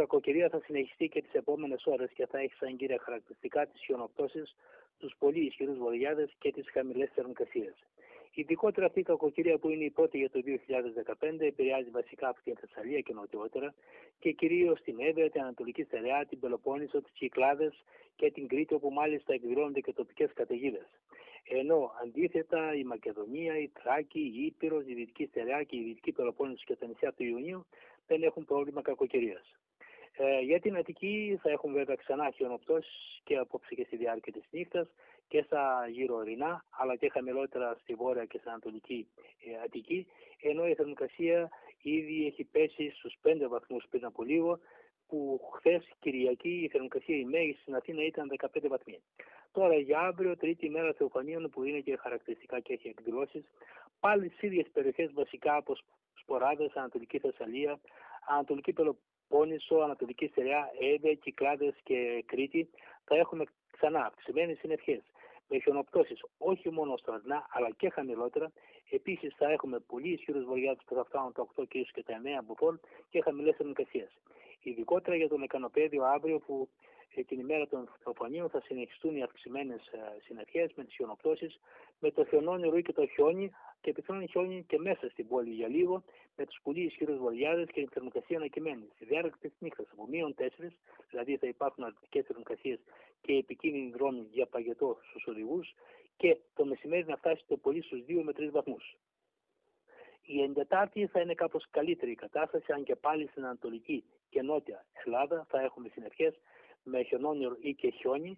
κακοκαιρία θα συνεχιστεί και τις επόμενες ώρες και θα έχει σαν κύρια χαρακτηριστικά τις χιονοπτώσεις, τους πολύ ισχυρούς βορειάδες και τις χαμηλές θερμοκρασίες. Ειδικότερα αυτή η κακοκαιρία που είναι η πρώτη για το 2015 επηρεάζει βασικά από την Θεσσαλία και νοτιότερα και κυρίως την Εύβοια, την Ανατολική Στερεά, την Πελοπόννησο, τις Κυκλάδες και την Κρήτη, όπου μάλιστα εκδηλώνονται και τοπικές καταιγίδες. Ενώ αντίθετα η Μακεδονία, η Θράκη, η Ήπειρος, η Δυτική Στερεά και η Δυτική Πελοπόννησο και τα νησιά του Ιουνίου δεν έχουν πρόβλημα κακοκαιρίας. Για την Αττική θα έχουμε βέβαια ξανά χιονοπτώσεις και απόψε και στη διάρκεια της νύχτας και στα γύρω ορεινά, αλλά και χαμηλότερα στη βόρεια και στην Ανατολική Αττική, ενώ η θερμοκρασία ήδη έχει πέσει στους 5 βαθμούς πριν από λίγο, που χθες Κυριακή η θερμοκρασία η μέγιστη στην Αθήνα ήταν 15 βαθμοί. Τώρα για αύριο, τρίτη μέρα Θεοφανίων, που είναι και χαρακτηριστικά και έχει εκδηλώσεις, πάλι στις ίδιες περιοχές βασικά από Σποράδες, Ανατολική Θεσσαλία, Ανατολική Πελοπόννησο, Ανατολική Στερεά, Εύβοια, Κυκλάδες και Κρήτη, θα έχουμε ξανά αυξημένες συννεφιές με χιονοπτώσεις όχι μόνο στα ορεινά αλλά και χαμηλότερα. Επίσης θα έχουμε πολύ ισχυρούς βορειάδες που θα φτάνουν τα 8 και ίσως και τα 9 μποφόρ και χαμηλές θερμοκρασίες. Ειδικότερα για το Μεκανοπαίδιο αύριο, που την ημέρα των Θεοφανίων θα συνεχιστούν οι αυξημένες συννεφιές με τις χιονοπτώσεις, με το χιονόνι και το χιόνι και πιθανόν χιόνι και μέσα στην πόλη για λίγο, με τους πολύ ισχυρούς βορειάδες και την θερμοκρασία ανακυμμένη. Στη διάρκεια της νύχτας από -4, δηλαδή θα υπάρχουν αρνητικές θερμοκρασίες και επικίνδυνοι δρόμοι για παγετό στους οδηγούς, και το μεσημέρι να φτάσει το πολύ στους 2 με 3 βαθμούς. Η Εντετάρτη θα είναι κάπως καλύτερη η κατάσταση, αν και πάλι στην Ανατολική και Νότια Ελλάδα θα έχουμε συννεφιές με χιονόνιο ή και χιόνι,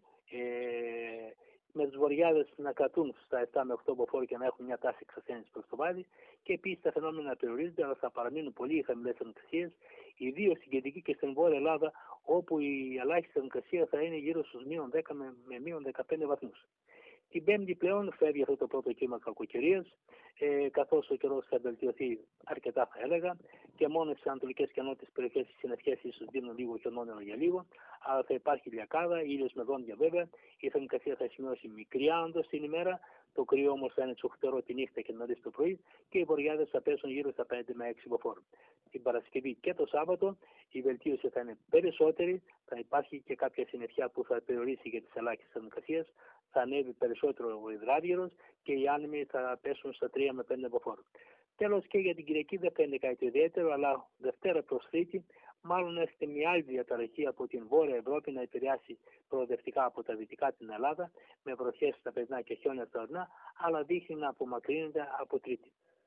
με τους βορειάδες να κρατούν στα 7 με 8 μποφόρ και να έχουν μια τάση εξασθένησης προς το βάδι, και επίσης τα φαινόμενα περιορίζονται, αλλά θα παραμείνουν πολύ χαμηλές θερμοκρασίες, ιδίως στην Κεντρική και στην Βόρεια Ελλάδα, όπου η ελάχιστη θερμοκρασία θα είναι γύρω στους -10 με -15 βαθμούς. Την Πέμπτη πλέον φεύγει αυτό το πρώτο κύμα κακοκαιρίας, καθώς ο καιρός θα βελτιωθεί αρκετά, θα έλεγα, και μόνο στις ανατολικές και νότιες περιοχές οι συννεφιές ίσως δίνουν λίγο χιονόνερο για λίγο, αλλά θα υπάρχει λιακάδα, ήλιος με δόντια βέβαια, η θερμοκρασία θα σημειώσει μικρή άνοδο στην ημέρα, το κρύο όμως θα είναι τσουχτερό τη νύχτα και νωρίς το πρωί, και οι βορειάδες θα πέσουν γύρω στα 5 με 6 μποφόρ. Την Παρασκευή και το Σάββατο η βελτίωση θα είναι περισσότερη, θα υπάρχει και κάποια συννεφιά που θα περιορίσει για τις ελάχιστες θερμοκρασίες, θα ανέβει περισσότερο ο υδράργυρος και οι άνεμοι θα πέσουν στα 3 με 5 μποφόρ. Τέλος, και για την Κυριακή δεν φαίνεται κάτι ιδιαίτερο, αλλά Δευτέρα προς Τρίτη μάλλον έχετε μια άλλη διαταραχή από την Βόρεια Ευρώπη να επηρεάσει προοδευτικά από τα δυτικά την Ελλάδα, με βροχές στα παιδινά και χιόνια στα ορεινά, αλλά δείχνει να απομακρύνεται από Τρίτη.